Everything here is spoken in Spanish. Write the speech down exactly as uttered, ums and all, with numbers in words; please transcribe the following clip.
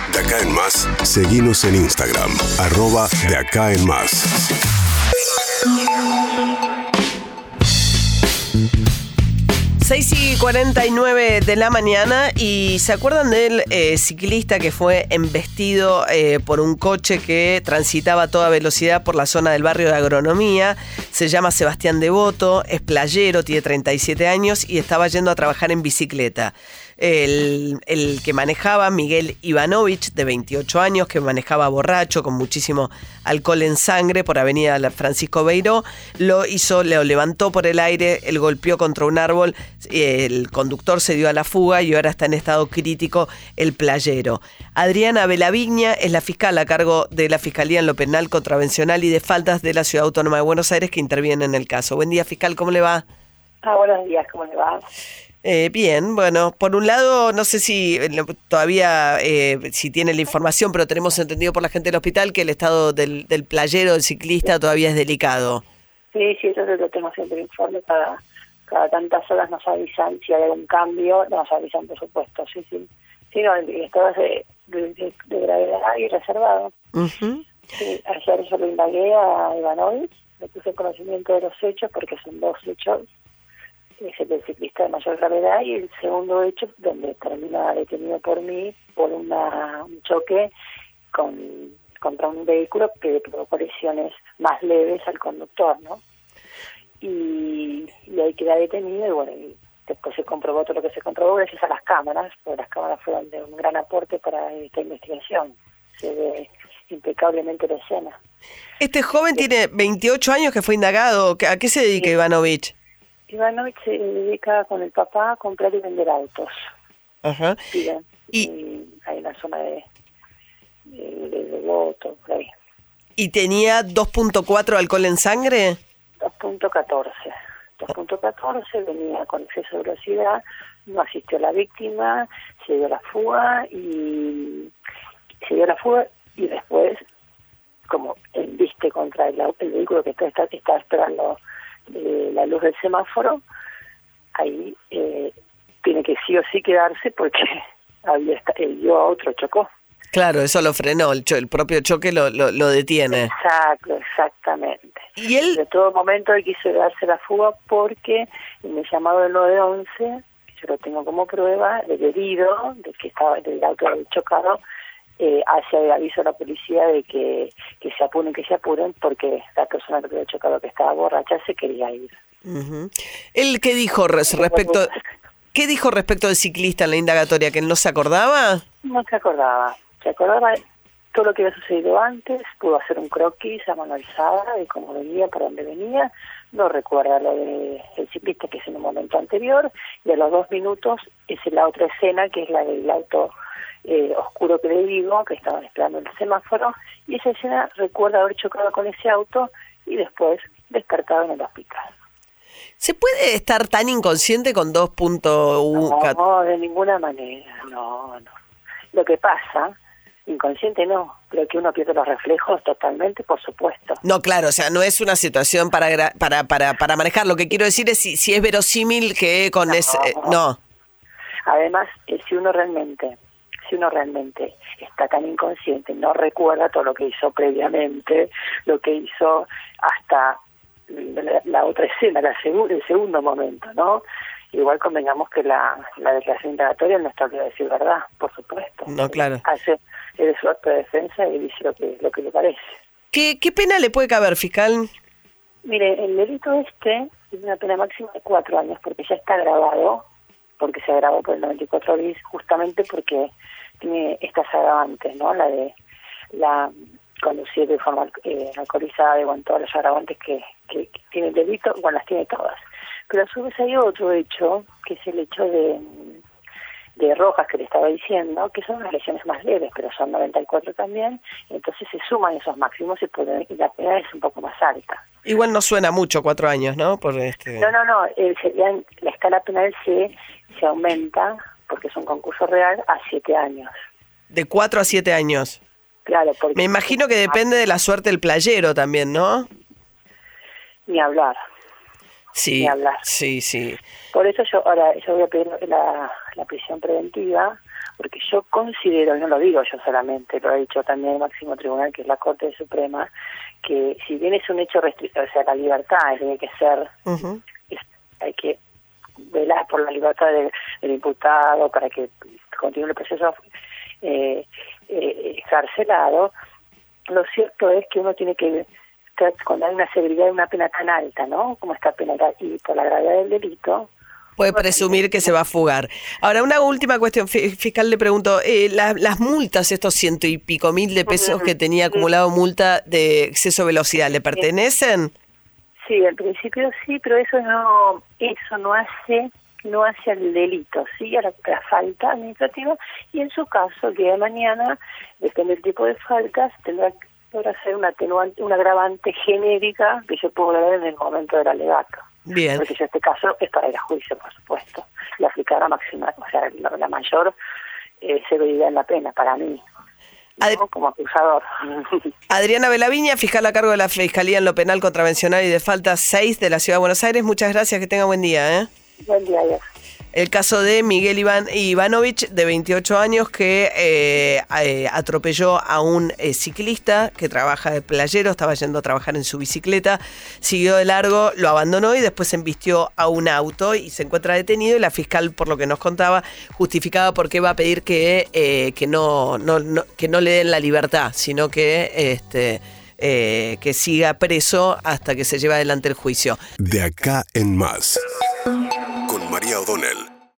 De Acá en Más, seguinos en Instagram, arroba De Acá en Más. seis y cuarenta y nueve de la mañana, y ¿se acuerdan del eh, ciclista que fue embestido eh, por un coche que transitaba a toda velocidad por la zona del barrio de Agronomía? Se llama Sebastián Devoto, es playero, tiene treinta y siete años y estaba yendo a trabajar en bicicleta. El, el que manejaba, Miguel Ivanovich, de veintiocho años, que manejaba borracho, con muchísimo alcohol en sangre por avenida Francisco Beiró, lo hizo, lo levantó por el aire, él golpeó contra un árbol, el conductor se dio a la fuga y ahora está en estado crítico el playero. Adriana Belavigna es la fiscal a cargo de la Fiscalía en lo Penal, Contravencional y de Faltas de la Ciudad Autónoma de Buenos Aires, que interviene en el caso. Buen día, fiscal, ¿cómo le va? Ah, buenos días, ¿cómo le va? Eh, bien, bueno, por un lado, no sé si eh, todavía, eh, si tiene la información, pero tenemos entendido por la gente del hospital que el estado del, del playero, del ciclista, todavía es delicado. Sí, sí, eso lo tengo siempre informe, cada, cada tantas horas nos avisan, si hay algún cambio, nos avisan, por supuesto, sí, sí. Sí, no, el estado es de, de, de, de gravedad y reservado. Uh-huh. Sí, ayer yo lo indagué a Ivanovich, le puse conocimiento de los hechos, porque son dos hechos. Es el del ciclista de mayor gravedad, y el segundo hecho donde termina detenido por mí por una, un choque con contra un vehículo que le provocó lesiones más leves al conductor, ¿no? Y, y ahí queda detenido, y bueno, y después se comprobó todo lo que se comprobó gracias a las cámaras, porque las cámaras fueron de un gran aporte para esta investigación. Se ve impecablemente la escena. Este joven sí. Tiene veintiocho años, que fue indagado. ¿A qué se dedica sí. Ivanovich? Ivanovich se dedica con el papá a comprar y vender autos. Ajá. Sí, y, y ahí en la zona de, de, de Devoto, por ahí. ¿Y tenía dos punto cuatro alcohol en sangre? dos punto catorce. dos punto catorce, venía con exceso de velocidad, no asistió a la víctima, se dio la fuga y se dio la fuga y después, como embiste contra el, el vehículo que estaba está, está esperando Eh, la luz del semáforo, ahí eh, tiene que sí o sí quedarse porque había el dio a otro, chocó. Claro, eso lo frenó, el, cho- el propio choque lo, lo, lo detiene. Exacto, exactamente. Y él... De todo momento él quiso darse la fuga porque en el llamado del nueve once, que yo lo tengo como prueba, del herido, de que estaba del auto chocado, Eh, hace el aviso a la policía de que, que se apuren, que se apuren, porque la persona que había chocado, que estaba borracha, se quería ir. Uh-huh. ¿Él qué dijo res- respecto qué dijo respecto del ciclista en la indagatoria? ¿Que él no se acordaba? No se acordaba. Se acordaba todo lo que había sucedido antes, pudo hacer un croquis a mano alzada de cómo venía, para dónde venía. No recuerda lo del ciclista, que es en un momento anterior, y a los dos minutos es la otra escena, que es la del auto Eh, oscuro que le digo, que estaban esperando el semáforo, y esa escena recuerda haber chocado con ese auto y después despertado en el hospital. ¿Se puede estar tan inconsciente con dos punto uno? No, no, de ninguna manera, no, no. Lo que pasa, inconsciente no, pero que uno pierde los reflejos totalmente, por supuesto. No, claro, o sea, no es una situación para gra- para para para manejar. Lo que quiero decir es si, si es verosímil que con no, ese... Eh, no. Además, eh, si uno realmente... si uno realmente está tan inconsciente, no recuerda todo lo que hizo previamente, lo que hizo hasta la, la otra escena, la segu- el segundo momento, ¿no? Igual convengamos que la, la declaración indagatoria no está que decir verdad, por supuesto. No, claro. Hace el su acto de defensa y dice lo que, lo que le parece. ¿Qué, ¿Qué pena le puede caber, fiscal? Mire, el delito este tiene una pena máxima de cuatro años, porque ya está grabado, porque se agravó por el noventa y cuatro bis, justamente porque tiene estas agravantes, ¿no? La de la conducir de forma eh, alcoholizada, y bueno, todos los agravantes que, que, que tiene el delito, bueno, las tiene todas. Pero a su vez hay otro hecho, que es el hecho de, de Rojas, que le estaba diciendo, que son las lesiones más leves, pero son noventa y cuatro también, entonces se suman esos máximos y, puede, y la pena es un poco más alta. Igual no suena mucho cuatro años, ¿no? Por este... No, no, no, eh, serían, la escala penal se, se aumenta, porque es un concurso real, a siete años. De cuatro a siete años. Claro, porque... Me imagino que depende de la suerte del playero también, ¿no? Ni hablar. Sí, Ni hablar. sí, sí. Por eso yo ahora yo voy a pedir la, la prisión preventiva, porque yo considero, y no lo digo yo solamente, lo ha dicho también el máximo tribunal, que es la Corte Suprema, que si bien es un hecho restrictivo, o sea, la libertad tiene que ser, uh-huh. es, hay que velar por la libertad de, del imputado para que continúe el proceso eh, eh, excarcelado. Lo cierto es que uno tiene que, cuando hay una severidad de una pena tan alta, ¿no?, como esta pena, y por la gravedad del delito, puede presumir que se va a fugar. Ahora, una última cuestión, fiscal, le pregunto, eh, la, las multas, estos ciento y pico mil de pesos que tenía acumulado multa de exceso de velocidad, ¿le pertenecen? Sí, en principio sí, pero eso no eso no hace no hace al delito, sí, a la, a la falta administrativa, y en su caso, el día de mañana, depende del tipo de faltas, tendrá que podrá ser una atenuante, una agravante genérica que yo puedo ver en el momento del alegato. Bien. Porque en este caso es para ir a juicio, por supuesto, y aplicar la máxima, o sea, la, la mayor eh, severidad en la pena para mí, Ad- ¿no?, como acusador. Adriana Belaviña, fiscal a cargo de la Fiscalía en lo Penal, Contravencional y de Falta seis de la Ciudad de Buenos Aires. Muchas gracias, que tenga buen día. ¿eh? Buen día, adiós. El caso de Miguel Iván Ivanovich, de veintiocho años, que eh, eh, atropelló a un eh, ciclista que trabaja de playero, estaba yendo a trabajar en su bicicleta, siguió de largo, lo abandonó y después embistió a un auto y se encuentra detenido, y la fiscal, por lo que nos contaba, justificaba por qué va a pedir que, eh, que, no, no, no, que no le den la libertad, sino que, este, eh, que siga preso hasta que se lleve adelante el juicio. De acá en más. Con María O'Donnell.